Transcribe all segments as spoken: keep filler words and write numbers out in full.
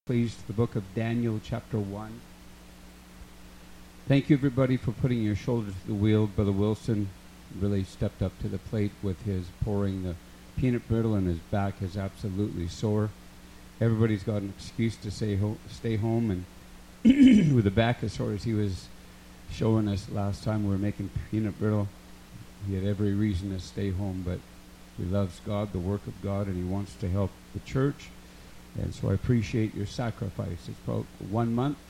Please, to the book of Daniel, chapter one. Thank you, everybody, for putting your shoulder to the wheel. Brother Wilson really stepped up to the plate with his pouring. The peanut brittle and his back is absolutely sore. Everybody's got an excuse to say ho- stay home, and with the back as sore as he was showing us last time we were making peanut brittle, he had every reason to stay home, but he loves God, the work of God, and he wants to help the church. And so I appreciate your sacrifice. It's probably one month,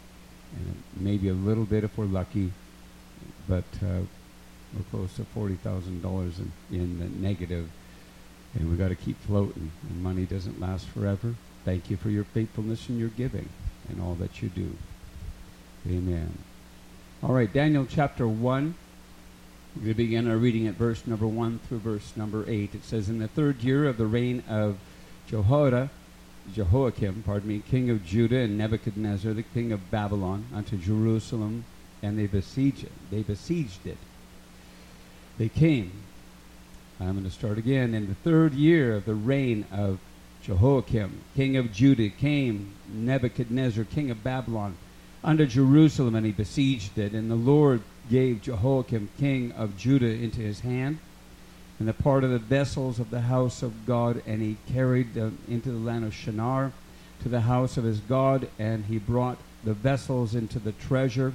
and maybe a little bit if we're lucky, but uh, we're close to forty thousand dollars in, in the negative, and we've got to keep floating, and money doesn't last forever. Thank you for your faithfulness and your giving and all that you do. Amen. All right, Daniel chapter one. We're going to begin our reading at verse number one through verse number eight. It says, in the third year of the reign of Jehoiada, Jehoiakim, pardon me, king of Judah, and Nebuchadnezzar, the king of Babylon, unto Jerusalem, and they besieged it. They besieged it. They came. I'm going to start again. In the third year of the reign of Jehoiakim, king of Judah, came Nebuchadnezzar, king of Babylon, unto Jerusalem, and he besieged it. And the Lord gave Jehoiakim, king of Judah, into his hand, and the part of the vessels of the house of God, and he carried them into the land of Shinar to the house of his God, and he brought the vessels into the treasure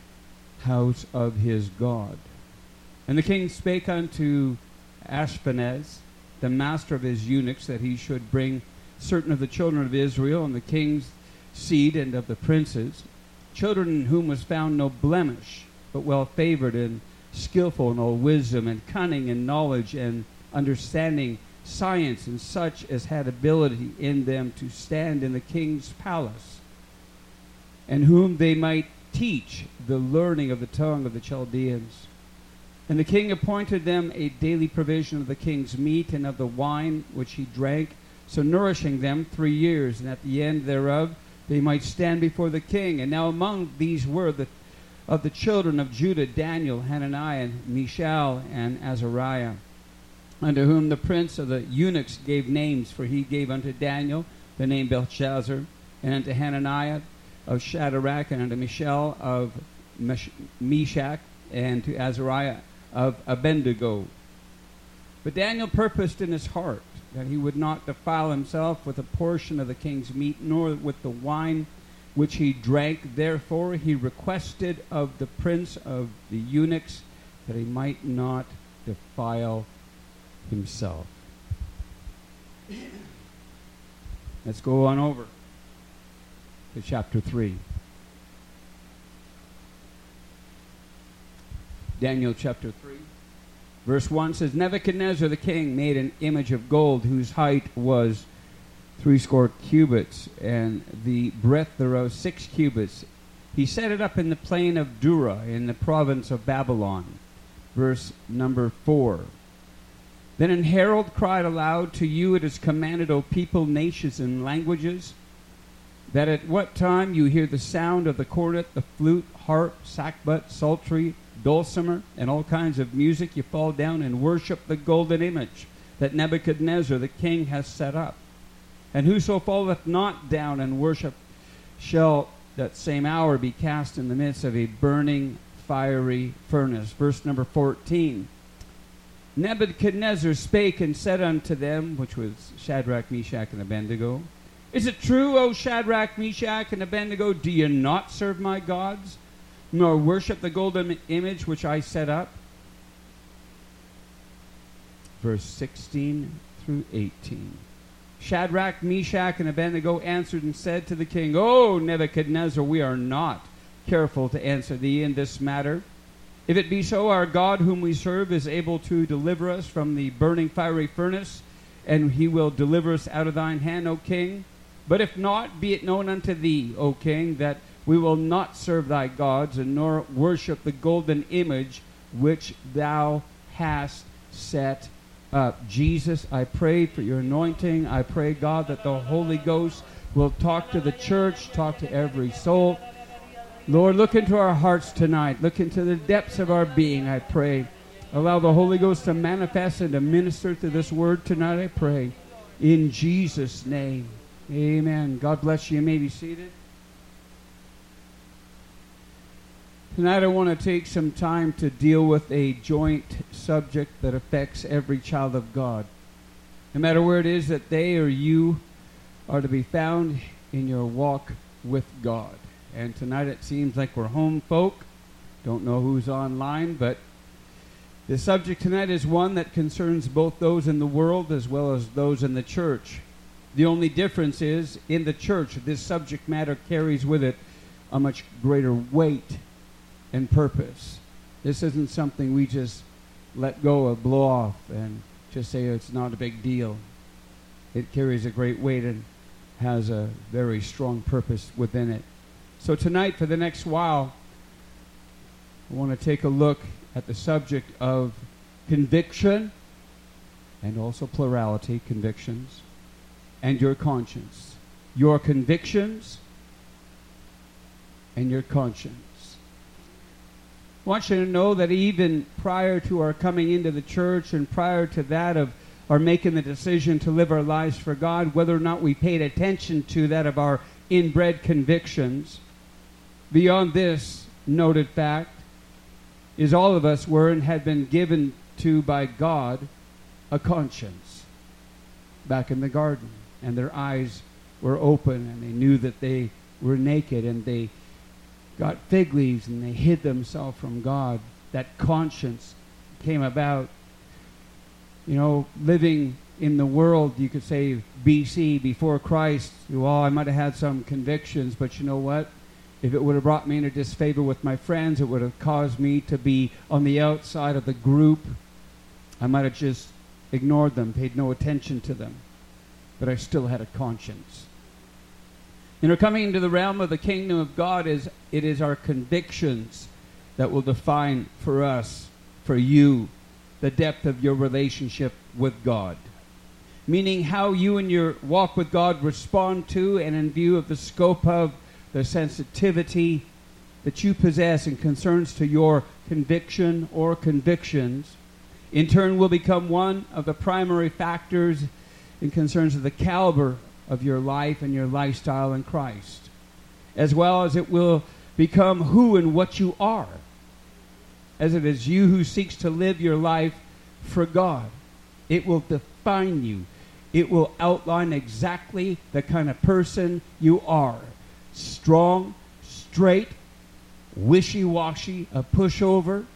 house of his God. And the king spake unto Ashpenaz, the master of his eunuchs, that he should bring certain of the children of Israel, and the king's seed, and of the princes, children in whom was found no blemish, but well favored and skillful in all wisdom and cunning and knowledge and understanding, science, and such as had ability in them to stand in the king's palace, and whom they might teach the learning of the tongue of the Chaldeans. And the king appointed them a daily provision of the king's meat and of the wine which he drank, so nourishing them three years, and at the end thereof they might stand before the king. And now among these were the of the children of Judah, Daniel, Hananiah, Mishael, and Azariah, unto whom the prince of the eunuchs gave names, for he gave unto Daniel the name Belshazzar, and unto Hananiah of Shadrach, and unto Mishael of Mesh- Meshach, and to Azariah of Abednego. But Daniel purposed in his heart that he would not defile himself with a portion of the king's meat, nor with the wine which he drank. Therefore he requested of the prince of the eunuchs that he might not defile himself. Let's go on over to chapter three. Daniel chapter three. Verse one says, Nebuchadnezzar the king made an image of gold, whose height was threescore cubits, and the breadth thereof six cubits. He set it up in the plain of Dura, in the province of Babylon. Verse number four. Then an herald cried aloud, to you it is commanded, O people, nations, and languages, that at what time you hear the sound of the cornet, the flute, harp, sackbut, psaltery, dulcimer, and all kinds of music, you fall down and worship the golden image that Nebuchadnezzar the king has set up. And whoso falleth not down and worship shall that same hour be cast in the midst of a burning fiery furnace. Verse number fourteen. Nebuchadnezzar spake and said unto them, which was Shadrach, Meshach, and Abednego, Is it true, O Shadrach, Meshach, and Abednego, do ye not serve my gods, nor worship the golden image which I set up? Verse sixteen through eighteen. Shadrach, Meshach, and Abednego answered and said to the king, O Nebuchadnezzar, we are not careful to answer thee in this matter. If it be so, our God whom we serve is able to deliver us from the burning fiery furnace, and he will deliver us out of thine hand, O king. But if not, be it known unto thee, O king, that we will not serve thy gods, and nor worship the golden image which thou hast set Uh, Jesus, I pray for your anointing. I pray, God, that the Holy Ghost will talk to the church, talk to every soul. Lord, look into our hearts tonight. Look into the depths of our being, I pray. Allow the Holy Ghost to manifest and to minister to this word tonight, I pray. In Jesus' name. Amen. God bless you. You may be seated. Tonight I want to take some time to deal with a joint subject that affects every child of God. No matter where it is that they or you are to be found in your walk with God. And tonight it seems like we're home folk. Don't know who's online, but the subject tonight is one that concerns both those in the world as well as those in the church. The only difference is, in the church, this subject matter carries with it a much greater weight and purpose. This isn't something we just let go of, blow off, and just say it's not a big deal. It carries a great weight and has a very strong purpose within it. So tonight, for the next while, I want to take a look at the subject of conviction, and also plurality, convictions, and your conscience. Your convictions and your conscience. I want you to know that even prior to our coming into the church and prior to that of our making the decision to live our lives for God, whether or not we paid attention to that of our inbred convictions, beyond this noted fact is all of us were and had been given to by God a conscience back in the garden. And their eyes were open, and they knew that they were naked, and they got fig leaves, and they hid themselves from God. That conscience came about. You know, living in the world, you could say B C, before Christ, well, I might have had some convictions, but you know what? If it would have brought me into disfavor with my friends, it would have caused me to be on the outside of the group. I might have just ignored them, paid no attention to them. But I still had a conscience. You know, coming into the realm of the kingdom of God, is it is our convictions that will define for us, for you, the depth of your relationship with God. Meaning how you and your walk with God respond to, and in view of the scope of the sensitivity that you possess in concerns to your conviction or convictions, in turn will become one of the primary factors in concerns of the caliber of your life and your lifestyle in Christ, as well as it will become who and what you are, as it is you who seeks to live your life for God. It will define you. It will outline exactly the kind of person you are. Strong, straight, wishy-washy, a pushover.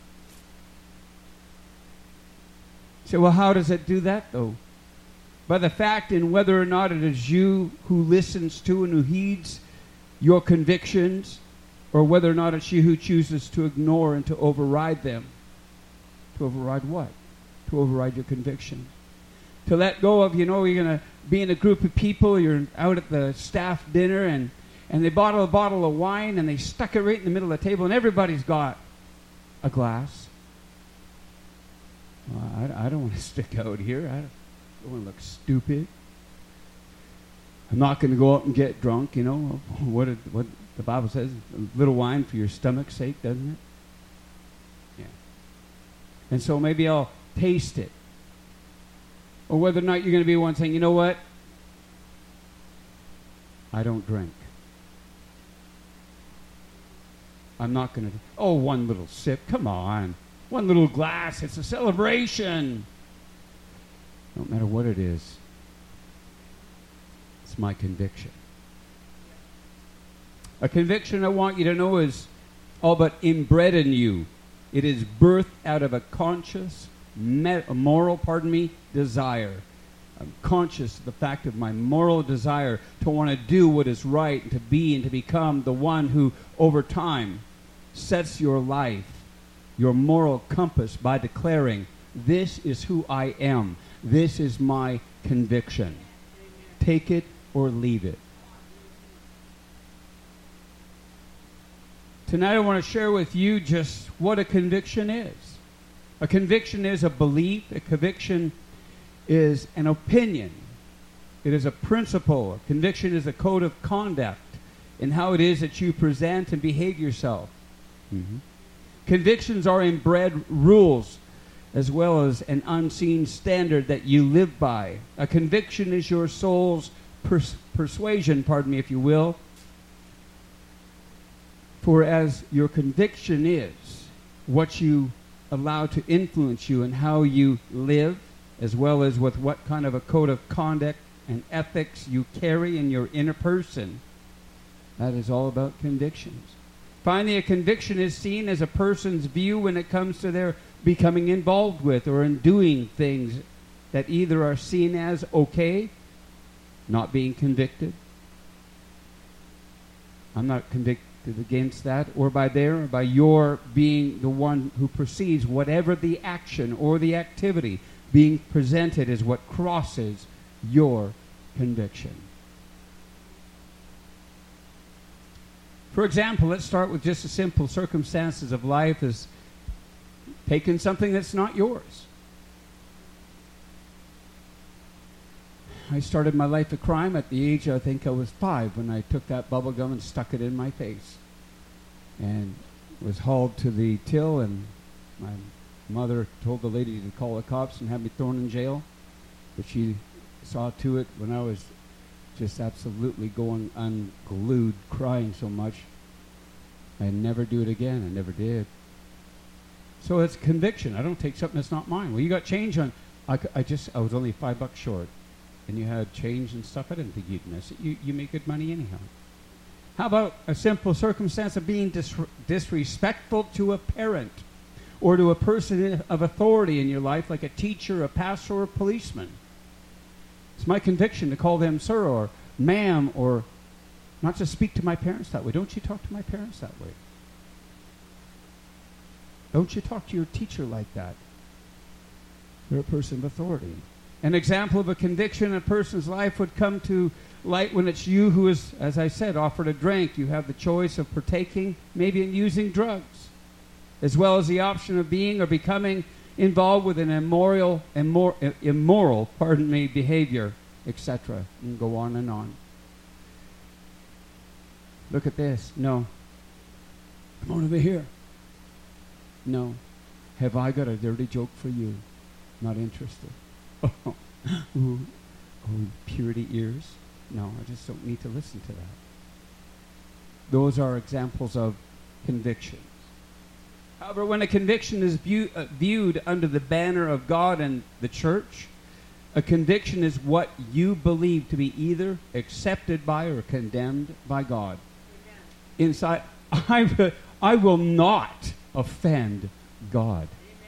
So, well, how does it do that, though? By the fact in whether or not it is you who listens to and who heeds your convictions, or whether or not it's you who chooses to ignore and to override them. To override what? To override your convictions. To let go of, you know, you're going to be in a group of people, you're out at the staff dinner, and, and they bottle a bottle of wine, and they stuck it right in the middle of the table, and everybody's got a glass. Well, I, I don't want to stick out here. I don't. I don't want to look stupid. I'm not going to go out and get drunk, you know. What it, what the Bible says, a little wine for your stomach's sake, doesn't it? Yeah. And so maybe I'll taste it. Or whether or not you're going to be one saying, you know what? I don't drink. I'm not going to. Oh, one little sip. Come on. One little glass. It's a celebration. No matter what it is, it's my conviction. A conviction, I want you to know, is all but inbred in you. It is birthed out of a conscious, me- a moral, pardon me, desire. I'm conscious of the fact of my moral desire to want to do what is right and to be and to become the one who, over time, sets your life, your moral compass by declaring, this is who I am. This is my conviction. Take it or leave it. Tonight I want to share with you just what a conviction is. A conviction is a belief. A conviction is an opinion. It is a principle. A conviction is a code of conduct in how it is that you present and behave yourself. Mm-hmm. Convictions are inbred rules, as well as an unseen standard that you live by. A conviction is your soul's pers- persuasion, pardon me, if you will. For as your conviction is what you allow to influence you and how you live, as well as with what kind of a code of conduct and ethics you carry in your inner person, that is all about convictions. Finally, a conviction is seen as a person's view when it comes to their becoming involved with or in doing things that either are seen as okay, not being convicted. I'm not convicted against that, or by their, or by your being the one who perceives whatever the action or the activity being presented as what crosses your conviction. For example, let's start with just the simple circumstances of life as taking something that's not yours. I started my life of crime at the age, I think I was five, when I took that bubble gum and stuck it in my face. And was hauled to the till, and my mother told the lady to call the cops and have me thrown in jail. But she saw to it when I was just absolutely going unglued, crying so much. I'd never do it again. I never did. So it's conviction. I don't take something that's not mine. Well, you got change on. I, c- I just, I was only five bucks short. And you had change and stuff. I didn't think you'd miss it. You, you make good money anyhow. How about a simple circumstance of being dis- disrespectful to a parent or to a person of authority in your life, like a teacher, a pastor, or a policeman? It's my conviction to call them sir or ma'am, or not to speak to my parents that way. Don't you talk to my parents that way. Don't you talk to your teacher like that. They're a person of authority. An example of a conviction in a person's life would come to light when it's you who is, as I said, offered a drink. You have the choice of partaking, maybe in using drugs, as well as the option of being or becoming involved with an immoral, immor- immoral, pardon me, behavior, et cetera. And go on and on. Look at this. No. Come on over here. No. Have I got a dirty joke for you? Not interested. Oh, ooh, oh, purity ears. No, I just don't need to listen to that. Those are examples of convictions. However, when a conviction is view, uh, viewed under the banner of God and the church, a conviction is what you believe to be either accepted by or condemned by God. Amen. Inside, I, I will not offend God.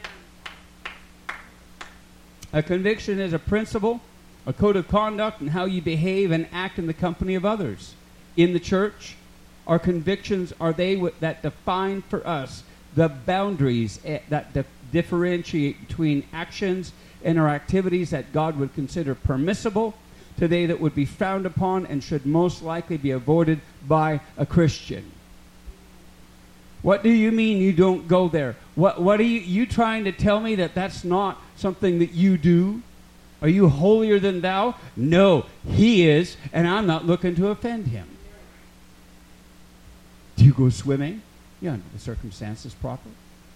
A conviction is a principle, a code of conduct, and how you behave and act in the company of others. In the church, our convictions are they w- that define for us the boundaries eh, that dif- differentiate between actions and our activities that God would consider permissible, to they that would be frowned upon and should most likely be avoided by a Christian. What do you mean you don't go there? What what are you, you trying to tell me that that's not something that you do? Are you holier than thou? No, he is, and I'm not looking to offend him. Do you go swimming? Yeah, under the circumstances proper.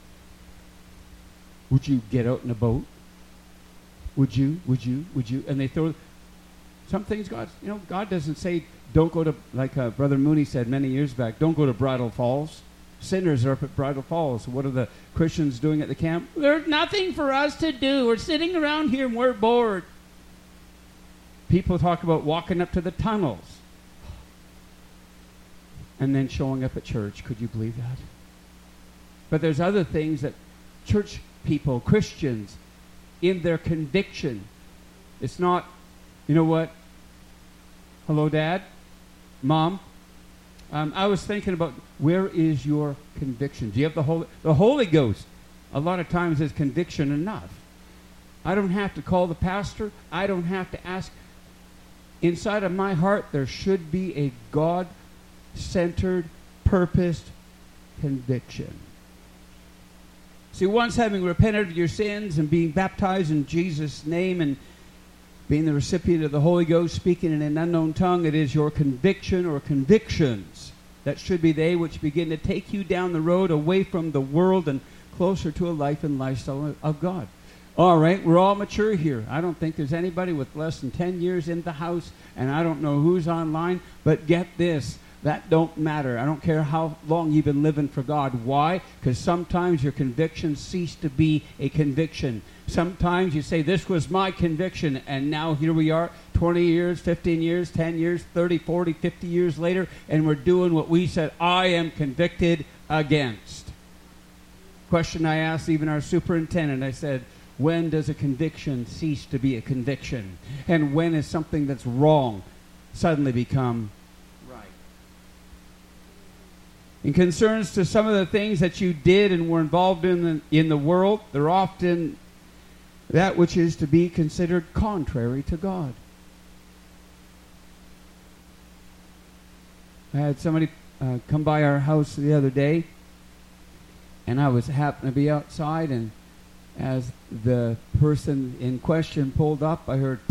Would you get out in a boat? Would you? Would you? Would you? And they throw some things. God, you know, God doesn't say don't go to, like uh, Brother Mooney said many years back. Don't go to Bridal Falls. Sinners are up at Bridal Falls. What are the Christians doing at the camp? There's nothing for us to do. We're sitting around here and we're bored. People talk about walking up to the tunnels and then showing up at church. Could you believe that? But there's other things that church people, Christians, in their conviction, it's not, you know what? Hello, Dad? Mom? Um, I was thinking about, where is your conviction? Do you have the Holy, the Holy Ghost? A lot of times is conviction enough. I don't have to call the pastor. I don't have to ask. Inside of my heart, there should be a God-centered, purposed conviction. See, once having repented of your sins and being baptized in Jesus' name and being the recipient of the Holy Ghost, speaking in an unknown tongue, it is your conviction or convictions that should be they which begin to take you down the road away from the world and closer to a life and lifestyle of God. All right, we're all mature here. I don't think there's anybody with less than ten years in the house, and I don't know who's online, but get this. That don't matter. I don't care how long you've been living for God. Why? Because sometimes your convictions cease to be a conviction. Sometimes you say, this was my conviction, and now here we are, twenty years, fifteen years, ten years, thirty, forty, fifty years later, and we're doing what we said, I am convicted against. Question I asked even our superintendent, I said, when does a conviction cease to be a conviction? And when is something that's wrong suddenly become right? In concerns to some of the things that you did and were involved in the, in the world, they're often that which is to be considered contrary to God. I had somebody uh, come by our house the other day, and I was happened to be outside, and as the person in question pulled up, I heard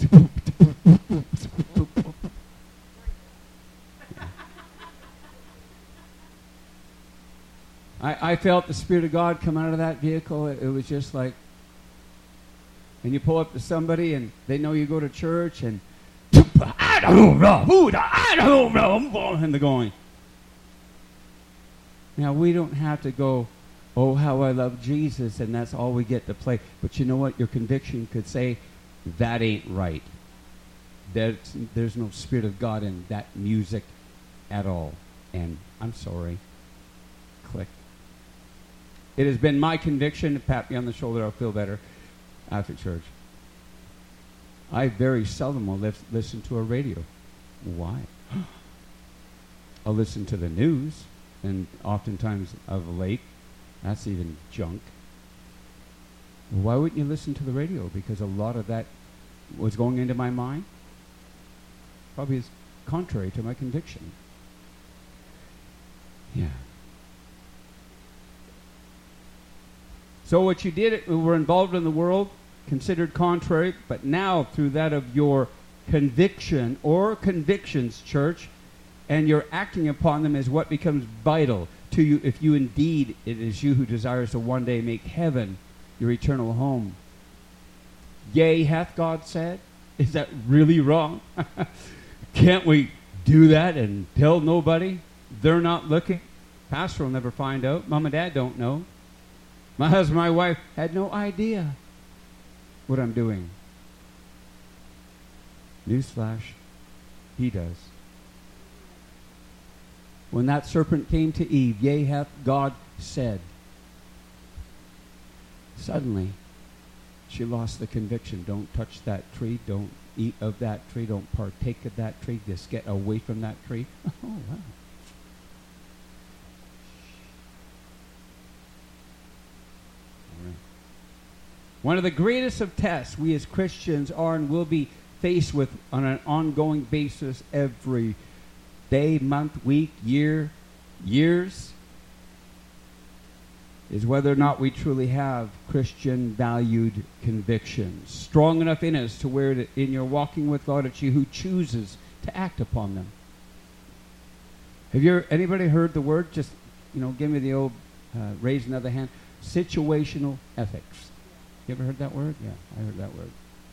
I, I felt the Spirit of God come out of that vehicle. It, it was just like, and you pull up to somebody and they know you go to church, and I don't know who I don't know, and they're going. Now we don't have to go, oh, how I love Jesus, and that's all we get to play. But you know what? Your conviction could say, that ain't right. There's, there's no Spirit of God in that music at all. And I'm sorry. Click. It has been my conviction to pat me on the shoulder, I'll feel better after church. I very seldom will li- listen to a radio. Why? I'll listen to the news, and oftentimes of late, that's even junk. Why wouldn't you listen to the radio? Because a lot of that was going into my mind. Probably is contrary to my conviction. Yeah. So what you did, were involved in the world, considered contrary, but now through that of your conviction or convictions, church, and you're acting upon them is what becomes vital to you, if you indeed it is you who desires to one day make heaven your eternal home. Yea, hath God said? Is that really wrong? Can't we do that and tell nobody? They're not looking. Pastor will never find out. Mom and Dad don't know. My husband, my wife had no idea what I'm doing. Newsflash, he does. When that serpent came to Eve, yea, hath God said. Suddenly, she lost the conviction. Don't touch that tree. Don't eat of that tree. Don't partake of that tree. Just get away from that tree. Oh, wow. All right. One of the greatest of tests we as Christians are and will be faced with on an ongoing basis every day, month, week, year, years, is whether or not we truly have Christian valued convictions strong enough in us to where it, in your walking with God, it's you who chooses to act upon them. Have you anybody heard the word? Just, you know, give me the old uh, raise another hand. Situational ethics. You ever heard that word? Yeah, I heard that word.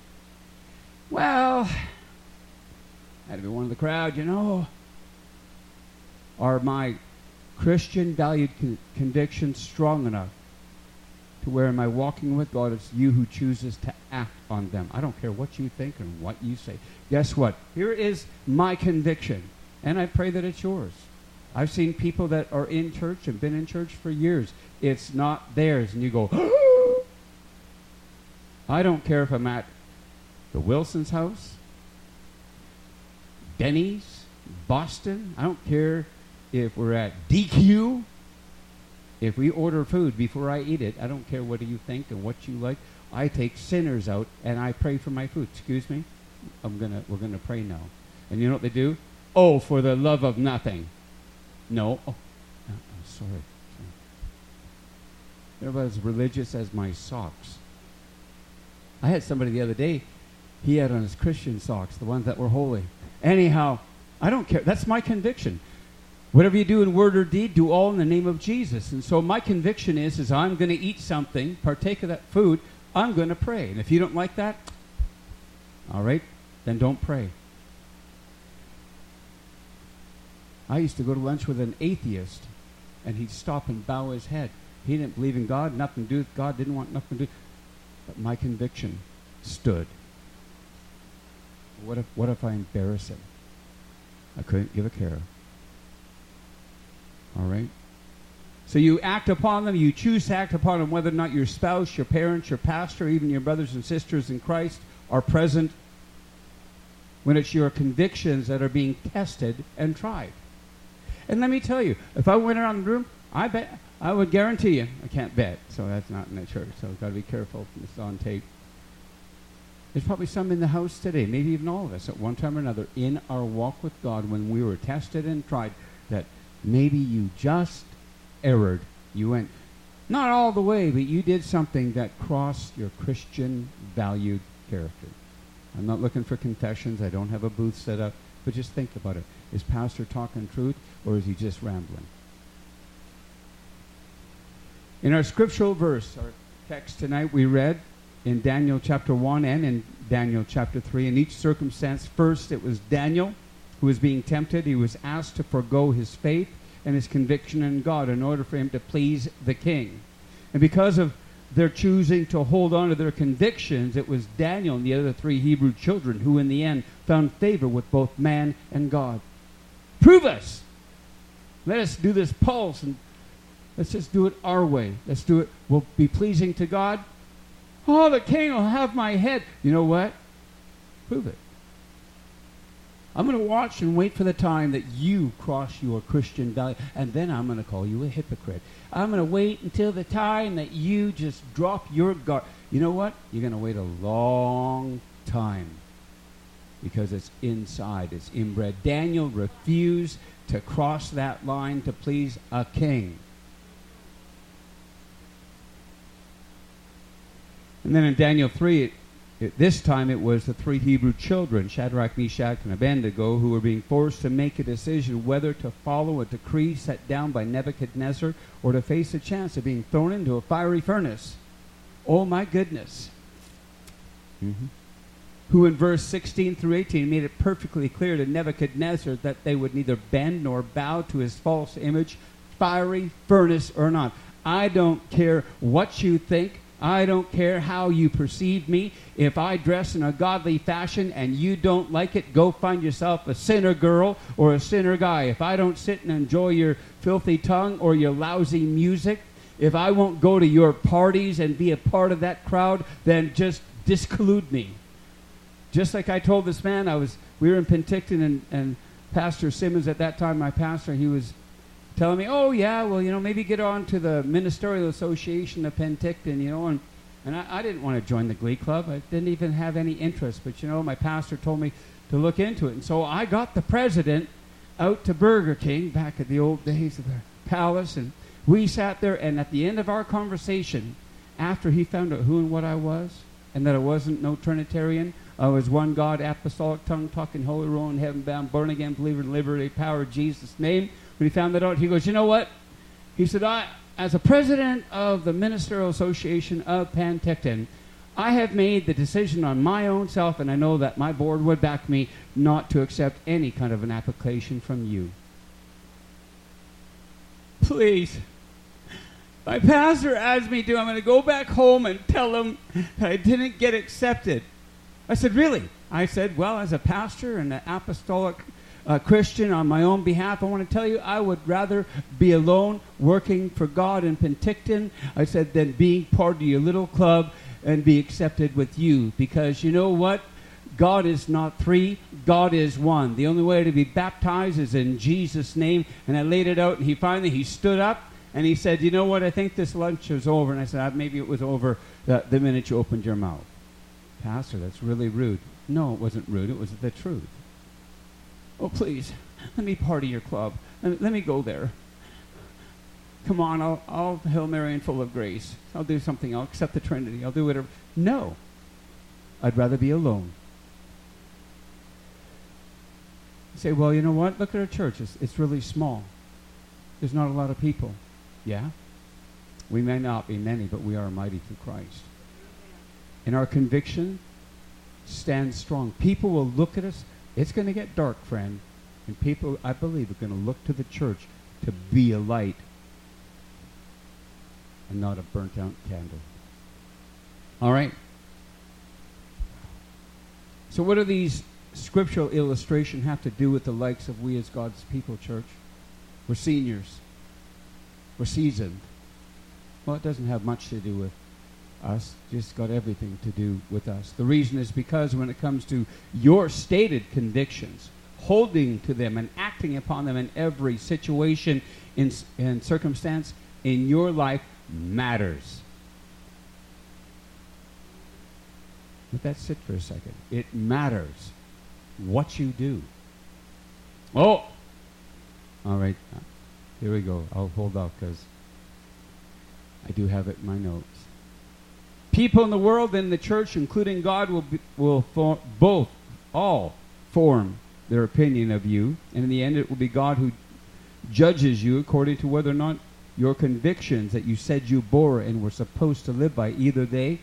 Well, I had to be one of the crowd, you know. Are my Christian valued con- convictions strong enough to where am I walking with God? It's you who chooses to act on them. I don't care what you think and what you say. Guess what? Here is my conviction, and I pray that it's yours. I've seen people that are in church and been in church for years. It's not theirs, and you go, I don't care if I'm at the Wilson's house, Denny's, Boston. I don't care if we're at D Q. If we order food before I eat it, I don't care what you think and what you like. I take sinners out and I pray for my food. Excuse me? I'm gonna we're gonna pray now. And you know what they do? Oh, for the love of nothing. No. Oh, oh sorry. sorry. They're about as religious as my socks. I had somebody the other day, he had on his Christian socks, the ones that were holy. Anyhow, I don't care. That's my conviction. Whatever you do in word or deed, do all in the name of Jesus. And so my conviction is, is I'm going to eat something, partake of that food. I'm going to pray. And if you don't like that, all right, then don't pray. I used to go to lunch with an atheist, and he'd stop and bow his head. He didn't believe in God, nothing to do with God, didn't want nothing to do. But my conviction stood. What if, what if I embarrass him? I couldn't give a care. All right? So you act upon them, you choose to act upon them, whether or not your spouse, your parents, your pastor, even your brothers and sisters in Christ are present, when it's your convictions that are being tested and tried. And let me tell you, if I went around the room, I bet, I would guarantee you, I can't bet, so that's not in the church, so I've got to be careful. It's on tape. There's probably some in the house today, maybe even all of us at one time or another, in our walk with God when we were tested and tried, that maybe you just erred. You went, not all the way, but you did something that crossed your Christian valued character. I'm not looking for confessions. I don't have a booth set up. But just think about it. Is Pastor talking truth, or is he just rambling? In our scriptural verse, our text tonight, we read in Daniel chapter one and in Daniel chapter three. In each circumstance, first it was Daniel who was being tempted. He was asked to forego his faith and his conviction in God in order for him to please the king. And because of their choosing to hold on to their convictions, it was Daniel and the other three Hebrew children who in the end found favor with both man and God. Prove us! Let us do this pulse, and let's just do it our way. Let's do it. We'll be pleasing to God. Oh, the king will have my head. You know what? Prove it. I'm going to watch and wait for the time that you cross your Christian value, and then I'm going to call you a hypocrite. I'm going to wait until the time that you just drop your guard. You know what? You're going to wait a long time because it's inside. It's inbred. Daniel refused to cross that line to please a king. And then in Daniel three, it, it, this time it was the three Hebrew children, Shadrach, Meshach, and Abednego, who were being forced to make a decision whether to follow a decree set down by Nebuchadnezzar or to face a chance of being thrown into a fiery furnace. Oh my goodness. Mm-hmm. Who in verse sixteen through eighteen made it perfectly clear to Nebuchadnezzar that they would neither bend nor bow to his false image, fiery furnace or not. I don't care what you think. I don't care how you perceive me. If I dress in a godly fashion and you don't like it, go find yourself a sinner girl or a sinner guy. If I don't sit and enjoy your filthy tongue or your lousy music, if I won't go to your parties and be a part of that crowd, then just discollude me. Just like I told this man, I was we were in Penticton, and, and Pastor Simmons at that time, my pastor, he was telling me, oh, yeah, well, you know, maybe get on to the Ministerial Association of Penticton, you know, and, and I, I didn't want to join the Glee Club. I didn't even have any interest, but, you know, my pastor told me to look into it. And so I got the president out to Burger King back at the old days of the palace, and we sat there, and at the end of our conversation, after he found out who and what I was, and that I wasn't no Trinitarian, I was one God, apostolic, tongue-talking, holy rolling, heaven-bound, born-again, believer in liberty, power of Jesus' name. When he found that out, he goes, you know what? He said, I, as a president of the Ministerial Association of Penticton, I have made the decision on my own self, and I know that my board would back me not to accept any kind of an application from you. Please. My pastor asked me to. I'm going to go back home and tell him that I didn't get accepted. I said, really? I said, well, as a pastor and an apostolic Uh, Christian on my own behalf, I want to tell you I would rather be alone working for God in Penticton, I said, than being part of your little club and be accepted with you. Because you know what? God is not three, God is one. The only way to be baptized is in Jesus' name. And I laid it out, and he finally, he stood up and he said, you know what? I think this lunch is over. And I said, maybe it was over the, the minute you opened your mouth. Pastor, that's really rude. No, it wasn't rude. It was the truth. Oh, please, let me part of your club. Let me, let me go there. Come on, I'll, I'll Hail Mary and full of grace. I'll do something. I'll accept the Trinity. I'll do whatever. No. I'd rather be alone. You say, well, you know what? Look at our church. It's, it's really small. There's not a lot of people. Yeah? We may not be many, but we are mighty through Christ. And our conviction stands strong. People will look at us. It's going to get dark, friend. And people, I believe, are going to look to the church to be a light and not a burnt-out candle. All right? So what do these scriptural illustrations have to do with the likes of we as God's people, church? We're seniors. We're seasoned. Well, it doesn't have much to do with us. Just got everything to do with us. The reason is because when it comes to your stated convictions, holding to them and acting upon them in every situation in, and circumstance in your life matters. Let that sit for a second. It matters what you do. Oh! All right. Here we go. I'll hold off because I do have it in my notes. People in the world and the church, including God, will be, will for, both, all, form their opinion of you. And in the end, it will be God who judges you according to whether or not your convictions that you said you bore and were supposed to live by, either they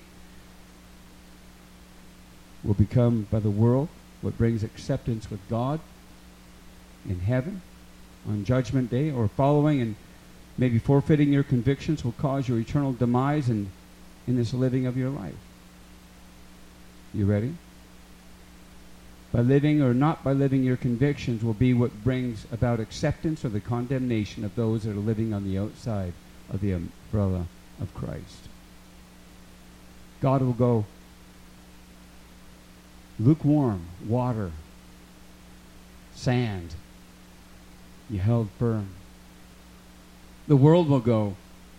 will become by the world what brings acceptance with God in heaven on Judgment Day, or following and maybe forfeiting your convictions will cause your eternal demise in, in this living of your life. You ready? By living or not by living your convictions will be what brings about acceptance or the condemnation of those that are living on the outside of the umbrella of Christ. God will go, lukewarm, water, sand, you held firm. The world will go,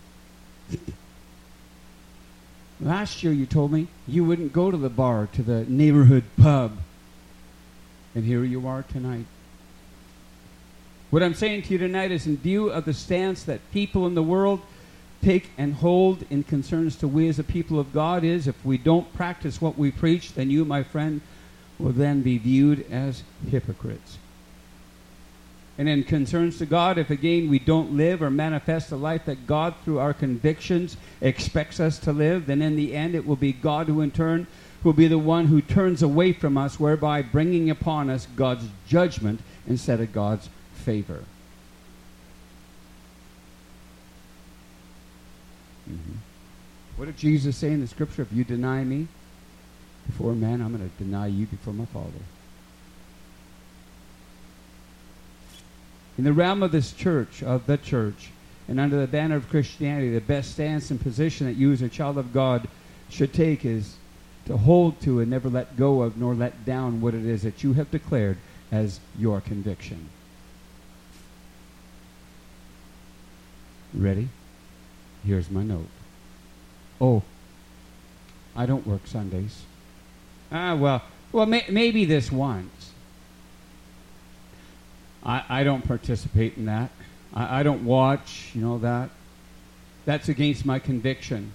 last year you told me you wouldn't go to the bar, to the neighborhood pub. And here you are tonight. What I'm saying to you tonight is, in view of the stance that people in the world take and hold in concerns to we as a people of God, is if we don't practice what we preach, then you, my friend, will then be viewed as hypocrites. And in concerns to God, if again we don't live or manifest the life that God through our convictions expects us to live, then in the end it will be God who in turn will be the one who turns away from us, whereby bringing upon us God's judgment instead of God's favor. Mm-hmm. What did Jesus say in the scripture? If you deny me before man, I'm going to deny you before my Father. In the realm of this church, of the church, and under the banner of Christianity, the best stance and position that you as a child of God should take is to hold to and never let go of nor let down what it is that you have declared as your conviction. Ready? Here's my note. Oh, I don't work Sundays. Ah, well, well, may, maybe this once. I, I don't participate in that. I, I don't watch, you know, that. That's against my conviction.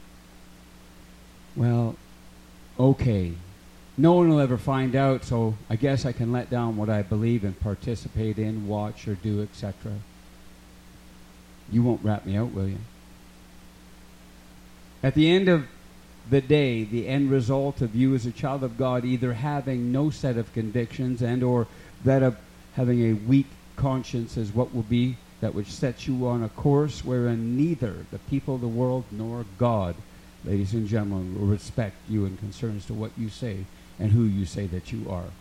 Well, okay. No one will ever find out, so I guess I can let down what I believe and participate in, watch, or do, et cetera. You won't rat me out, will you? At the end of the day, the end result of you as a child of God either having no set of convictions and or that of having a weak conscience is what will be that which sets you on a course wherein neither the people of the world nor God, ladies and gentlemen, will respect you in concerns to what you say and who you say that you are.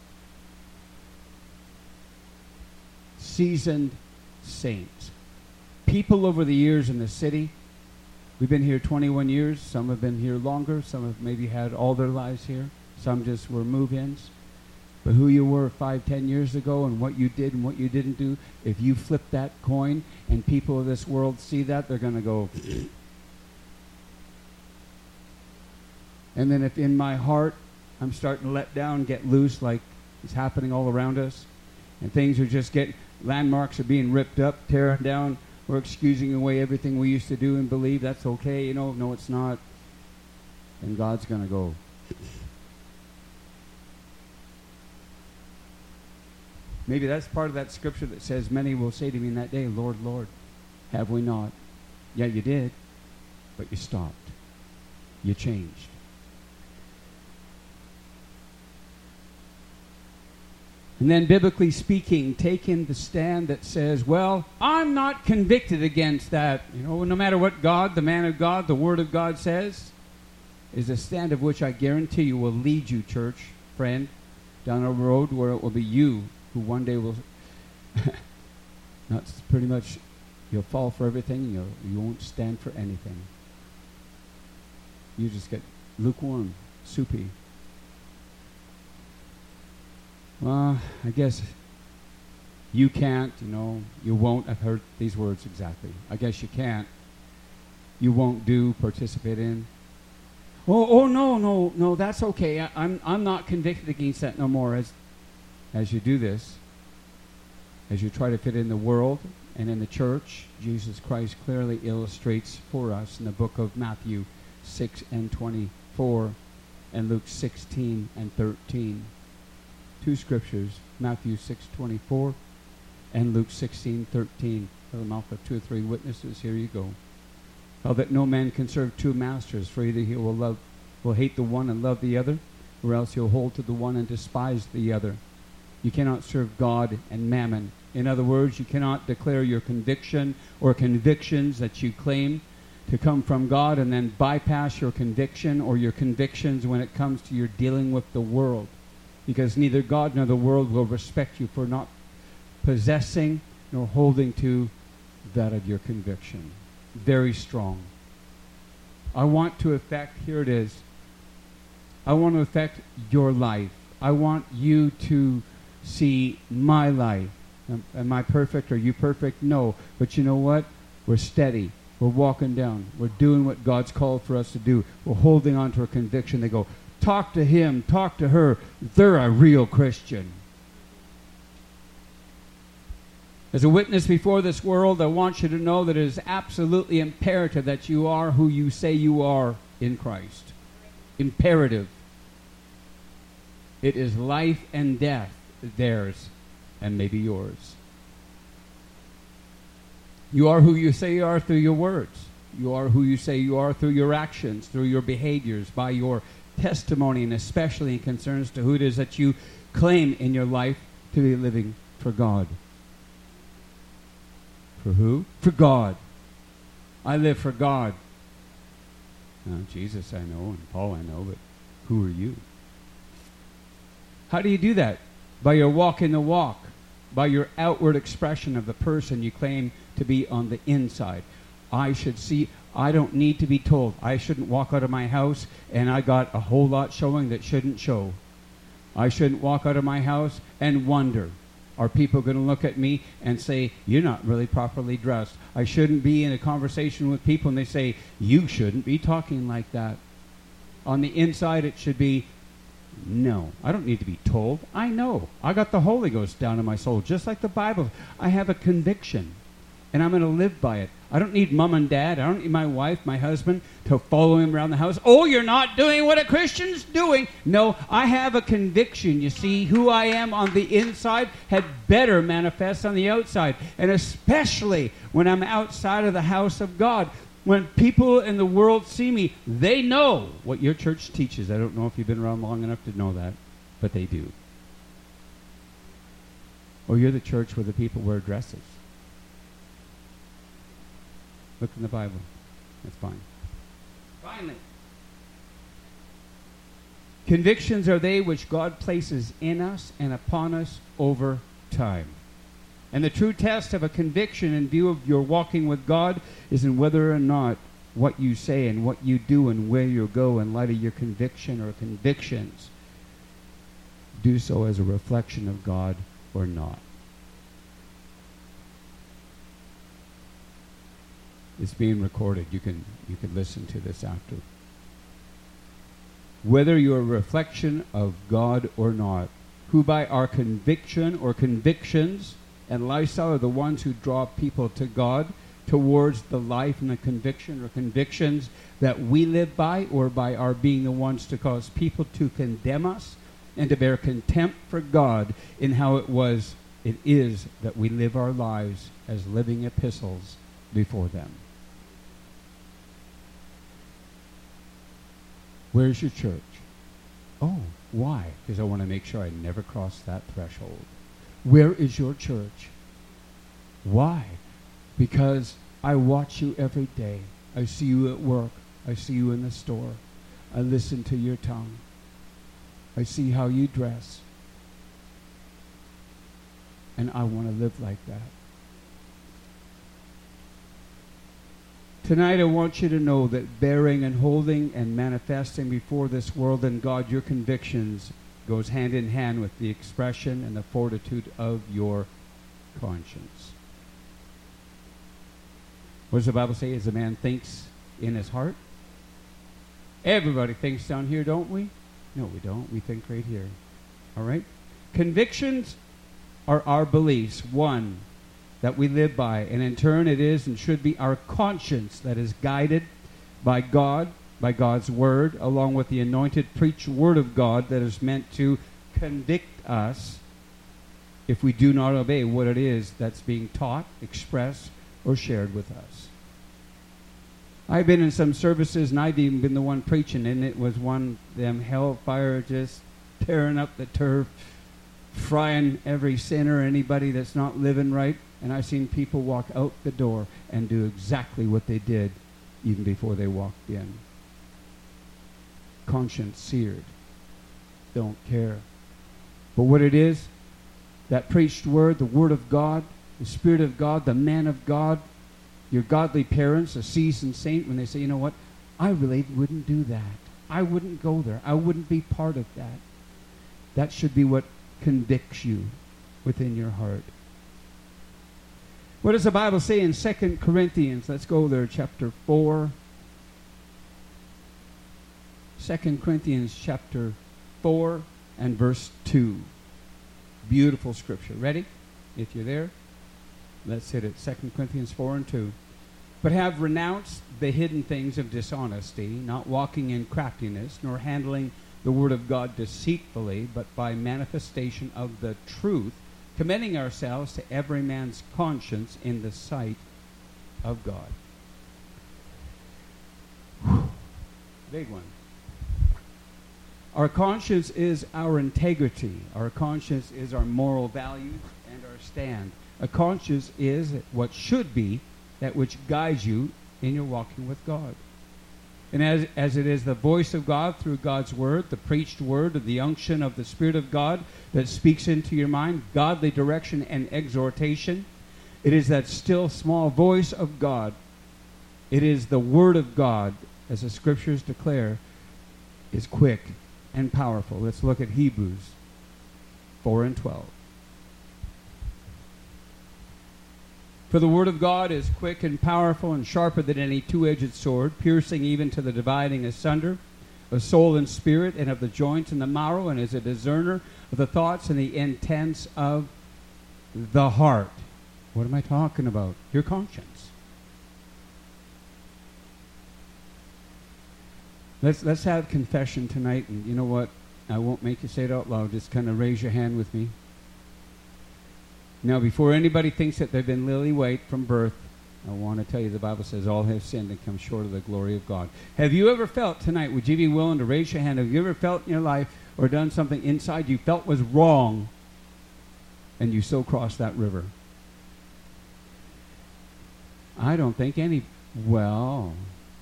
Seasoned saints. People over the years in the city, we've been here twenty-one years. Some have been here longer. Some have maybe had all their lives here. Some just were move-ins. But who you were five, ten years ago and what you did and what you didn't do, if you flip that coin and people of this world see that, they're going to go... And then if in my heart I'm starting to let down, get loose like it's happening all around us, and things are just getting... landmarks are being ripped up, tearing down, we're excusing away everything we used to do and believe that's okay, you know, no it's not. And God's going to go... Maybe that's part of that scripture that says, many will say to me in that day, Lord, Lord, have we not? Yeah, you did, but you stopped. You changed. And then, biblically speaking, taking the stand that says, well, I'm not convicted against that. You know, no matter what God, the man of God, the Word of God says, is a stand of which I guarantee you will lead you, church, friend, down a road where it will be you who one day will, not pretty much, you'll fall for everything and you'll, you won't stand for anything. You just get lukewarm, soupy. Well, I guess you can't, you know, you won't. I've heard these words exactly. I guess you can't. You won't do, participate in. Oh, oh no, no, no, that's okay. I, I'm, I'm not convicted against that no more. As, as you do this, as you try to fit in the world and in the church, Jesus Christ clearly illustrates for us in the book of Matthew six and twenty-four and Luke sixteen and thirteen. Two scriptures, Matthew six twenty-four and Luke sixteen thirteen. By the mouth of two or three witnesses, here you go. How that no man can serve two masters, for either he will love, will hate the one and love the other, or else he'll hold to the one and despise the other. You cannot serve God and mammon. In other words, you cannot declare your conviction or convictions that you claim to come from God and then bypass your conviction or your convictions when it comes to your dealing with the world. Because neither God nor the world will respect you for not possessing nor holding to that of your conviction. Very strong. I want to affect, here it is, I want to affect your life. I want you to see my life. Am, am I perfect? Are you perfect? No. But you know what? We're steady. We're walking down. We're doing what God's called for us to do. We're holding on to our conviction. They go, talk to him, talk to her. They're a real Christian. As a witness before this world, I want you to know that it is absolutely imperative that you are who you say you are in Christ. Imperative. It is life and death, theirs and maybe yours. You are who you say you are through your words. You are who you say you are through your actions, through your behaviors, by your testimony, and especially in concerns to who it is that you claim in your life to be living for God. For who? For God. I live for God. Now, Jesus I know, and Paul I know, but who are you? How do you do that? By your walk in the walk. By your outward expression of the person you claim to be on the inside. I should see, I don't need to be told. I shouldn't walk out of my house and I got a whole lot showing that shouldn't show. I shouldn't walk out of my house and wonder, are people going to look at me and say, you're not really properly dressed? I shouldn't be in a conversation with people and they say, you shouldn't be talking like that. On the inside it should be, no, I don't need to be told. I know. I got the Holy Ghost down in my soul, just like the Bible. I have a conviction, and I'm going to live by it. I don't need mom and dad. I don't need my wife, my husband, to follow him around the house. Oh, you're not doing what a Christian's doing. No, I have a conviction. You see, who I am on the inside had better manifest on the outside, and especially when I'm outside of the house of God. When people in the world see me, they know what your church teaches. I don't know if you've been around long enough to know that, but they do. Or you're the church where the people wear dresses. Look in the Bible. That's fine. Finally, convictions are they which God places in us and upon us over time. And the true test of a conviction in view of your walking with God is in whether or not what you say and what you do and where you go in light of your conviction or convictions do so as a reflection of God or not. It's being recorded. You can you can listen to this after. Whether you're a reflection of God or not, who by our conviction or convictions and lifestyle are the ones who draw people to God towards the life and the conviction or convictions that we live by, or by our being the ones to cause people to condemn us and to bear contempt for God in how it was, it is that we live our lives as living epistles before them. Where's your church? Oh, why? Because I want to make sure I never cross that threshold. Where is your church? Why? Because I watch you every day. I see you at work. I see you in the store. I listen to your tongue. I see how you dress. And I want to live like that. Tonight I want you to know that bearing and holding and manifesting before this world and God your convictions goes hand in hand with the expression and the fortitude of your conscience. What does the Bible say? As a man thinks in his heart? Everybody thinks down here, don't we? No, we don't. We think right here. All right? Convictions are our beliefs. One, that we live by, and in turn it is and should be our conscience that is guided by God, by God's word, along with the anointed preached word of God that is meant to convict us if we do not obey what it is that's being taught, expressed, or shared with us. I've been in some services, and I've even been the one preaching, and it was one them hellfire just tearing up the turf, frying every sinner, anybody that's not living right. And I've seen people walk out the door and do exactly what they did even before they walked in. Conscience seared. Don't care. But what it is, that preached word, the word of God, the Spirit of God, the man of God, your godly parents, a seasoned saint, when they say, you know what, I really wouldn't do that. I wouldn't go there. I wouldn't be part of that. That should be what convicts you within your heart. What does the Bible say in Second Corinthians? Let's go there, chapter four. Second Corinthians chapter four and verse two. Beautiful scripture. Ready? If you're there, let's hit it. Second Corinthians four and two. But have renounced the hidden things of dishonesty, not walking in craftiness, nor handling the word of God deceitfully, but by manifestation of the truth, commending ourselves to every man's conscience in the sight of God. Whew. Big one. Our conscience is our integrity. Our conscience is our moral values and our stand. A conscience is what should be that which guides you in your walking with God. And as, as it is the voice of God through God's word, the preached word, of the unction of the Spirit of God that speaks into your mind, godly direction and exhortation, it is that still small voice of God. It is the word of God, as the scriptures declare, is quick and powerful. Let's look at Hebrews four and twelve. For the word of God is quick and powerful and sharper than any two-edged sword, piercing even to the dividing asunder of soul and spirit and of the joints and the marrow, and is a discerner of the thoughts and the intents of the heart. What am I talking about? Your conscience. Let's let's have confession tonight, and you know what? I won't make you say it out loud. Just kind of raise your hand with me. Now, before anybody thinks that they've been lily white from birth, I want to tell you the Bible says all have sinned and come short of the glory of God. Have you ever felt tonight, would you be willing to raise your hand, have you ever felt in your life or done something inside you felt was wrong and you so crossed that river? I don't think any, well,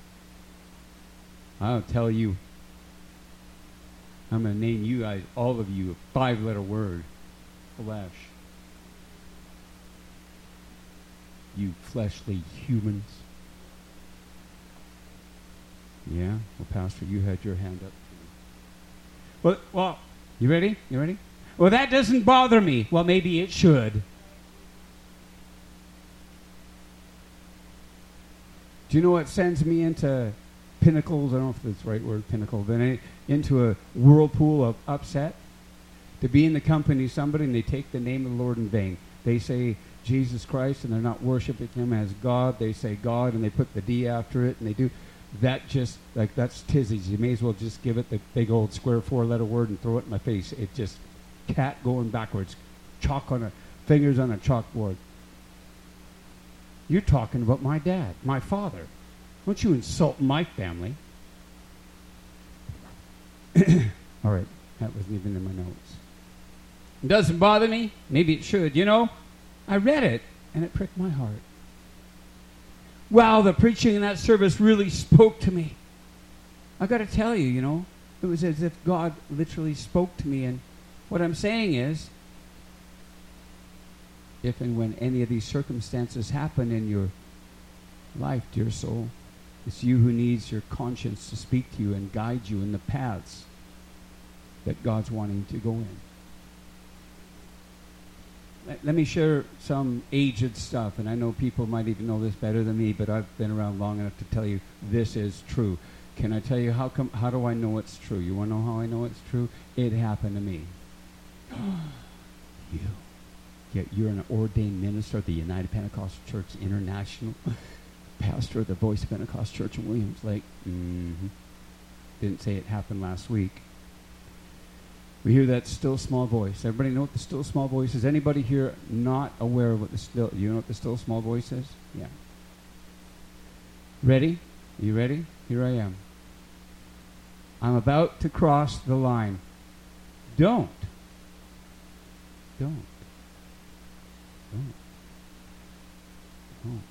I'll tell you, I'm going to name you guys, all of you, a five-letter word, flesh. You fleshly humans. Yeah? Well, Pastor, you had your hand up. Well, well, you ready? You ready? Well, that doesn't bother me. Well, maybe it should. Do you know what sends me into pinnacles? I don't know if that's the right word, pinnacle, but into a whirlpool of upset? To be in the company of somebody and they take the name of the Lord in vain. They say Jesus Christ and they're not worshiping him as God. They say God and they put the D after it and they do. That just, like, that's tizzies. You may as well just give it the big old square four-letter word and throw it in my face. It just, cat going backwards. Chalk on a, fingers on a chalkboard. You're talking about my dad, my father. Don't you insult my family. All All right, that wasn't even in my notes. It doesn't bother me. Maybe it should. You know, I read it, and it pricked my heart. Wow, the preaching in that service really spoke to me. I got to tell you, you know, it was as if God literally spoke to me. And what I'm saying is, if and when any of these circumstances happen in your life, dear soul, it's you who needs your conscience to speak to you and guide you in the paths that God's wanting to go in. Let, let me share some aged stuff, and I know people might even know this better than me, but I've been around long enough to tell you this is true. Can I tell you how come? How do I know it's true? You want to know how I know it's true? It happened to me. You. Yeah, you're an ordained minister of the United Pentecostal Church International, pastor of the Voice of Pentecost Church in Williams Lake. Mm-hmm. Didn't say it happened last week. We hear that still small voice. Everybody know what the still small voice is? Anybody here not aware of what the still, you know what the still small voice is? Yeah. Ready? Are you ready? Here I am. I'm about to cross the line. Don't. Don't. Don't. Don't.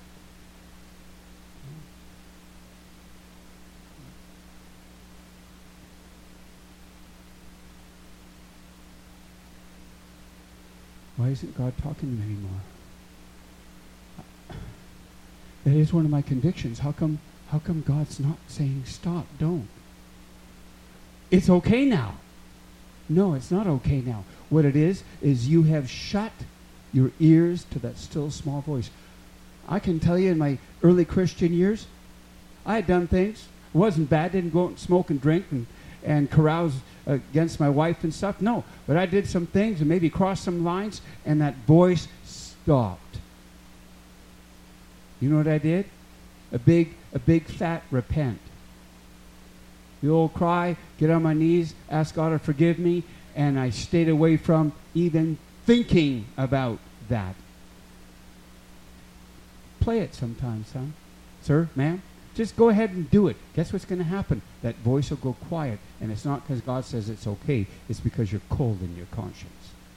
Why isn't God talking to me anymore? That is one of my convictions. How come, how come God's not saying stop, don't? It's okay now. No, it's not okay now. What it is, is you have shut your ears to that still small voice. I can tell you in my early Christian years, I had done things. It wasn't bad. Didn't go out and smoke and drink and, and carouse against my wife and stuff. No, but I did some things and maybe crossed some lines, and that voice stopped. You know what I did? A big, a big fat repent. The old cry, get on my knees, ask God to forgive me, and I stayed away from even thinking about that. Play it sometimes, son. Sir, ma'am, just go ahead and do it. Guess what's going to happen? That voice will go quiet, and it's not because God says it's okay. It's because you're cold in your conscience.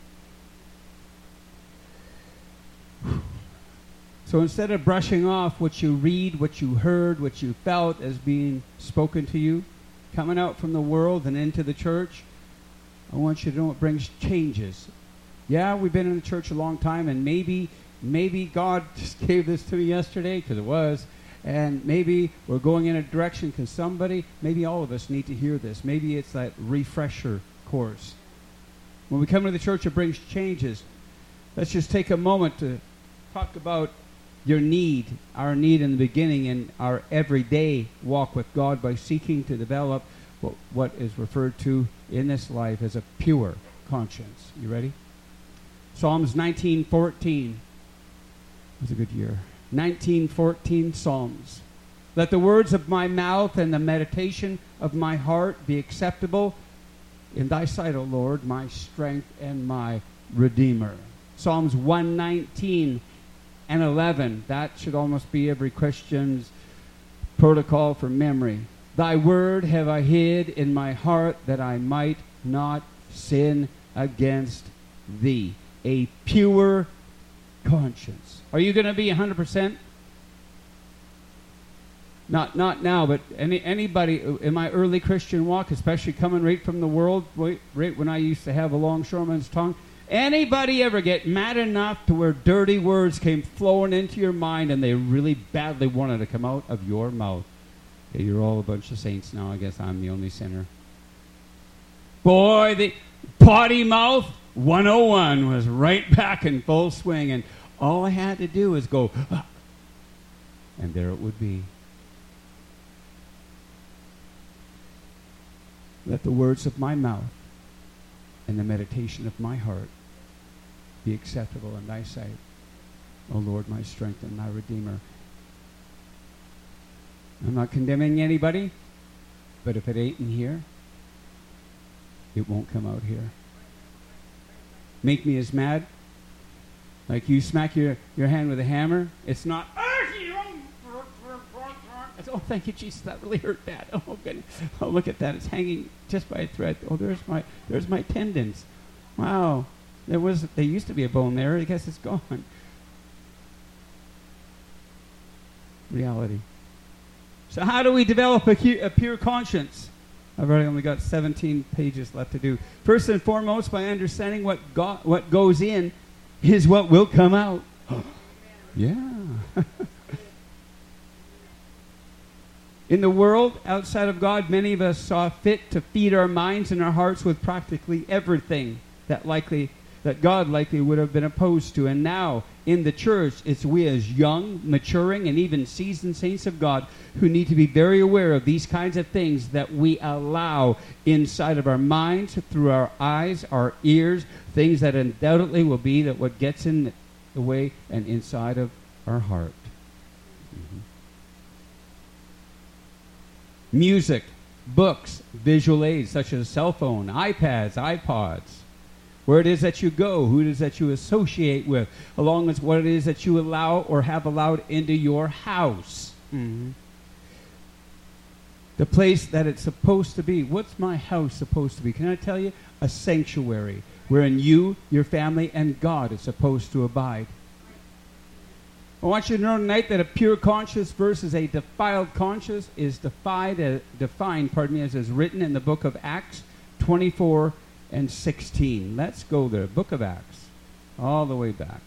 So instead of brushing off what you read, what you heard, what you felt as being spoken to you, coming out from the world and into the church, I want you to know it brings changes. Yeah, we've been in the church a long time, and maybe maybe God just gave this to me yesterday, because it was, and maybe we're going in a direction because somebody, maybe all of us need to hear this. Maybe it's that refresher course. When we come to the church, it brings changes. Let's just take a moment to talk about your need, our need in the beginning in our everyday walk with God by seeking to develop what, what is referred to in this life as a pure conscience. You ready? Psalms nineteen fourteen. It was a good year. nineteen fourteen Psalms. Let the words of my mouth and the meditation of my heart be acceptable in thy sight, O Lord, my strength and my Redeemer. Psalms one nineteen and eleven. That should almost be every Christian's protocol for memory. Thy word have I hid in my heart that I might not sin against thee. A pure conscience. Are you going to be one hundred percent? Not not now, but any anybody in my early Christian walk, especially coming right from the world, right, right when I used to have a longshoreman's tongue, anybody ever get mad enough to where dirty words came flowing into your mind and they really badly wanted to come out of your mouth? Okay, you're all a bunch of saints now. I guess I'm the only sinner. Boy, the potty mouth one oh one was right back in full swing, and all I had to do was go, ah, and there it would be. Let the words of my mouth and the meditation of my heart be acceptable in thy sight, O Lord, my strength and my Redeemer. I'm not condemning anybody, but if it ain't in here, it won't come out here. Make me as mad like you smack your, your hand with a hammer. It's not, it's Oh, thank you, Jesus. That really hurt bad. Oh, goodness. Oh, look at that. It's hanging just by a thread. Oh, there's my there's my tendons. Wow. There was there used to be a bone there. I guess it's gone. Reality. So how do we develop a, a pure conscience? I've already only got seventeen pages left to do. First and foremost, by understanding what go, what goes in is what will come out. Yeah. In the world outside of God, many of us saw fit to feed our minds and our hearts with practically everything that likely that God likely would have been opposed to. And now, in the church, it's we as young, maturing, and even seasoned saints of God who need to be very aware of these kinds of things that we allow inside of our minds, through our eyes, our ears, things that undoubtedly will be that what gets in the way and inside of our heart. Mm-hmm. Music, books, visual aids such as cell phone, iPads, iPods. Where it is that you go, who it is that you associate with, along with what it is that you allow or have allowed into your house. Mm-hmm. The place that it's supposed to be. What's my house supposed to be? Can I tell you? A sanctuary wherein you, your family, and God is supposed to abide. I want you to know tonight that a pure conscience versus a defiled conscience is defied, uh, defined, pardon me, as is written in the book of Acts twenty-four and sixteen. Let's go there. Book of Acts. All the way back.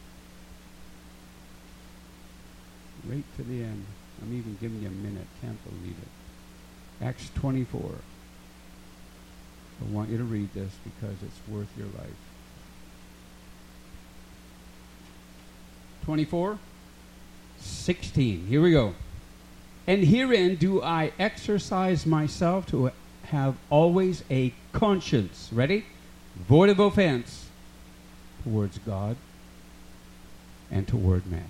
Right to the end. I'm even giving you a minute. Can't believe it. Acts twenty-four. I want you to read this because it's worth your life. twenty-four, sixteen. Here we go. And herein do I exercise myself to have always a conscience, ready? Void of offense towards God and toward man.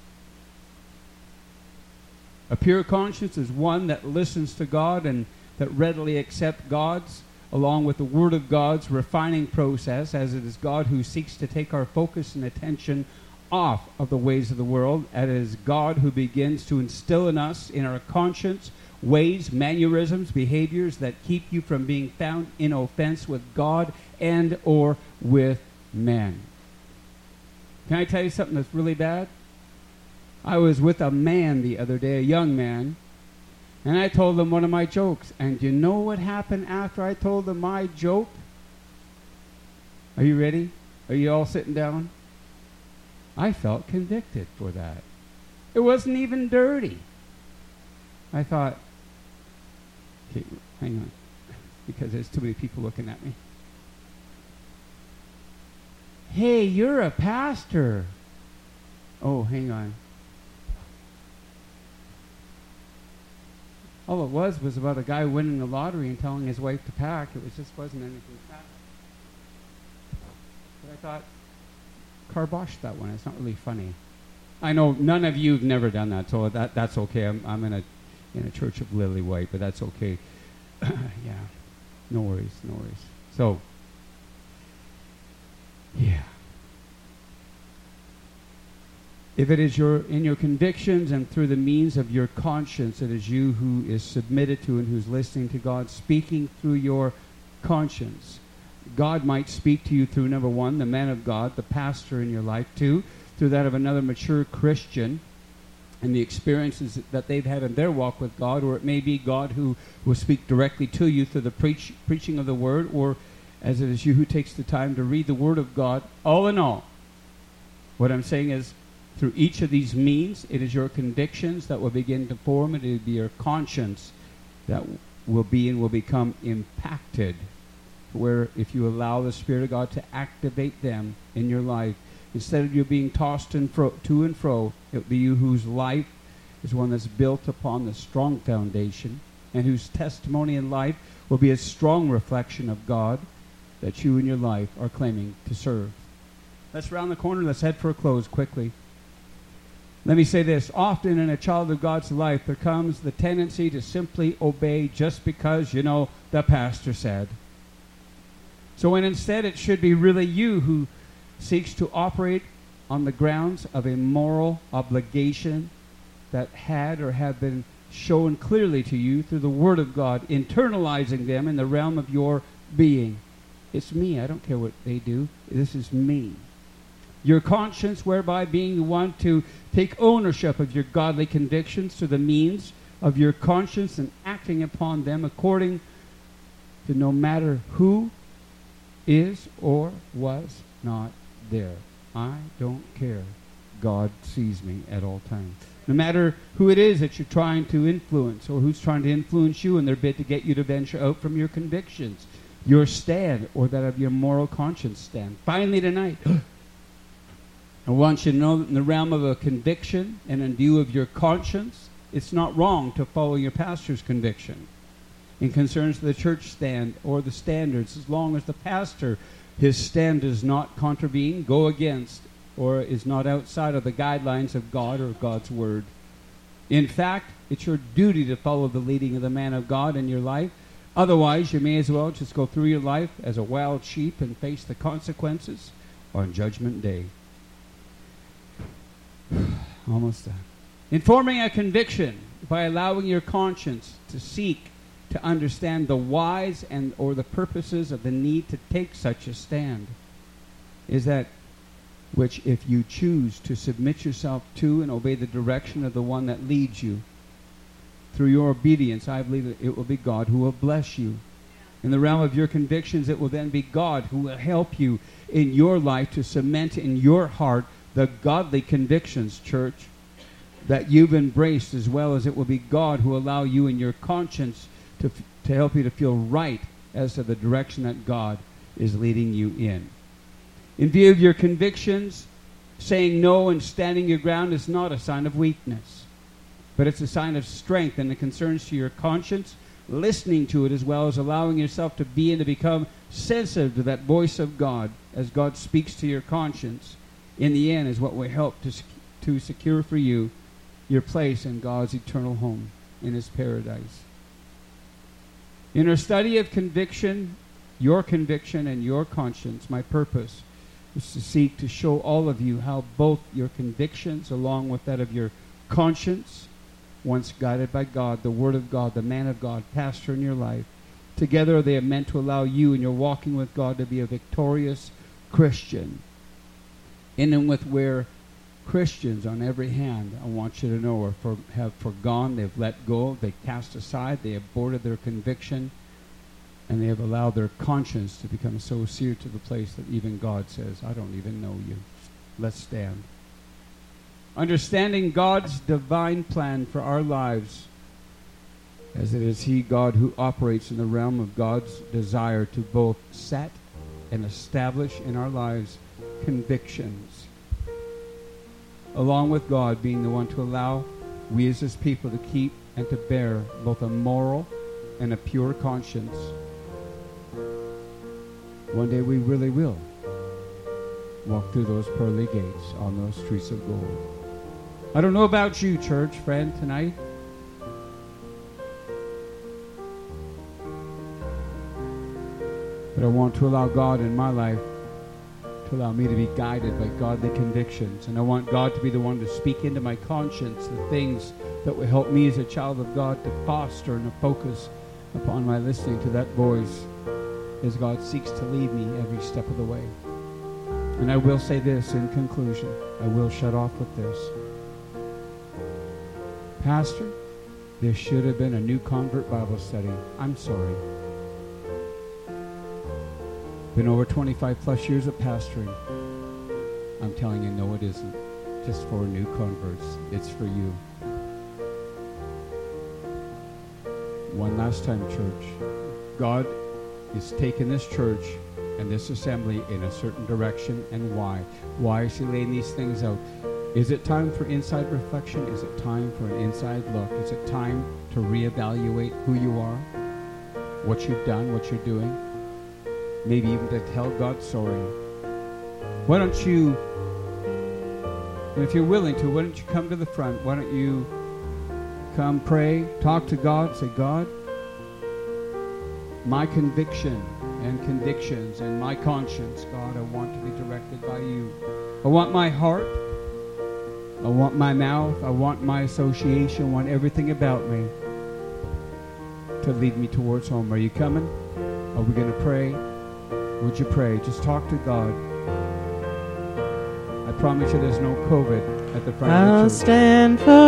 A pure conscience is one that listens to God and that readily accepts God's, along with the Word of God's refining process, as it is God who seeks to take our focus and attention off of the ways of the world. It is God who begins to instill in us, in our conscience, ways, mannerisms, behaviors that keep you from being found in offense with God and or with man. Can I tell you something that's really bad? I was with a man the other day, a young man, and I told him one of my jokes. And you know what happened after I told him my joke? Are you ready? Are you all sitting down? I felt convicted for that. It wasn't even dirty. I thought, okay, hang on, because there's too many people looking at me. Hey, you're a pastor. Oh, hang on. All it was was about a guy winning the lottery and telling his wife to pack. It was just wasn't anything fast. But I thought, carbosh that one. It's not really funny. I know none of you have never done that, so that that's okay. I'm I'm in a in a church of lily white, but that's okay. Yeah, no worries, no worries. So, yeah. If it is your in your convictions and through the means of your conscience, it is you who is submitted to and who's listening to God, speaking through your conscience. God might speak to you through, number one, the man of God, the pastor in your life, two, through that of another mature Christian and the experiences that they've had in their walk with God, or it may be God who will speak directly to you through the preach, preaching of the Word, or as it is you who takes the time to read the Word of God. All in all, what I'm saying is, through each of these means, it is your convictions that will begin to form, and it will be your conscience that will be and will become impacted, where if you allow the Spirit of God to activate them in your life, instead of you being tossed and fro, to and fro, it will be you whose life is one that's built upon the strong foundation, and whose testimony in life will be a strong reflection of God that you in your life are claiming to serve. Let's round the corner. Let's head for a close quickly. Let me say this. Often in a child of God's life, there comes the tendency to simply obey just because, you know, the pastor said. So when instead it should be really you who seeks to operate on the grounds of a moral obligation that had or have been shown clearly to you through the Word of God, internalizing them in the realm of your being. It's me. I don't care what they do. This is me. Your conscience, whereby being the one to take ownership of your godly convictions through the means of your conscience and acting upon them according to no matter who is or was not there. I don't care. God sees me at all times. No matter who it is that you're trying to influence or who's trying to influence you in their bid to get you to venture out from your convictions, your stand, or that of your moral conscience stand. Finally tonight, I want you to know that in the realm of a conviction and in view of your conscience, it's not wrong to follow your pastor's conviction in concerns to the church stand or the standards, as long as the pastor, his stand does not contravene, go against, or is not outside of the guidelines of God or God's Word. In fact, it's your duty to follow the leading of the man of God in your life. Otherwise, you may as well just go through your life as a wild sheep and face the consequences on Judgment Day. Almost done. Informing a conviction by allowing your conscience to seek to understand the whys and or the purposes of the need to take such a stand is that which, if you choose to submit yourself to and obey the direction of the one that leads you, through your obedience, I believe that it will be God who will bless you. In the realm of your convictions, it will then be God who will help you in your life to cement in your heart the godly convictions, church, that you've embraced, as well as it will be God who will allow you in your conscience to, f- to help you to feel right as to the direction that God is leading you in. In view of your convictions, saying no and standing your ground is not a sign of weakness, but it's a sign of strength and it concerns to your conscience, listening to it as well as allowing yourself to be and to become sensitive to that voice of God as God speaks to your conscience. In the end is what will help to, to secure for you your place in God's eternal home, in His paradise. In our study of conviction, your conviction and your conscience, my purpose is to seek to show all of you how both your convictions, along with that of your conscience, once guided by God, the Word of God, the man of God, pastor in your life, together they are meant to allow you in your walking with God to be a victorious Christian. In and with where Christians on every hand, I want you to know, are for, have forgone, they've let go, they cast aside, they aborted their conviction, and they have allowed their conscience to become so seared to the place that even God says, I don't even know you. Let's stand. Understanding God's divine plan for our lives, as it is He, God, who operates in the realm of God's desire to both set and establish in our lives convictions, along with God being the one to allow we as His people to keep and to bear both a moral and a pure conscience. One day we really will walk through those pearly gates on those streets of gold. I don't know about you, church friend, tonight. But I want to allow God in my life to allow me to be guided by godly convictions. And I want God to be the one to speak into my conscience the things that will help me as a child of God to foster and to focus upon my listening to that voice as God seeks to lead me every step of the way. And I will say this in conclusion. I will shut off with this. Pastor, there should have been a new convert Bible study. I'm sorry. Been over twenty-five plus years of pastoring. I'm telling you, no, it isn't. Just for new converts. It's for you. One last time, church. God is taking this church and this assembly in a certain direction. And why? Why is He laying these things out? Is it time for inside reflection? Is it time for an inside look? Is it time to reevaluate who you are, what you've done, what you're doing? Maybe even to tell God sorry. Why don't you, and if you're willing to, why don't you come to the front? Why don't you come pray, talk to God, say, God, my conviction and convictions and my conscience, God, I want to be directed by you. I want my heart I want my mouth, I want my association, I want everything about me to lead me towards home. Are you coming? Are we going to pray? Would you pray? Just talk to God. I promise you there's no COVID at the front I'll of the church. stand for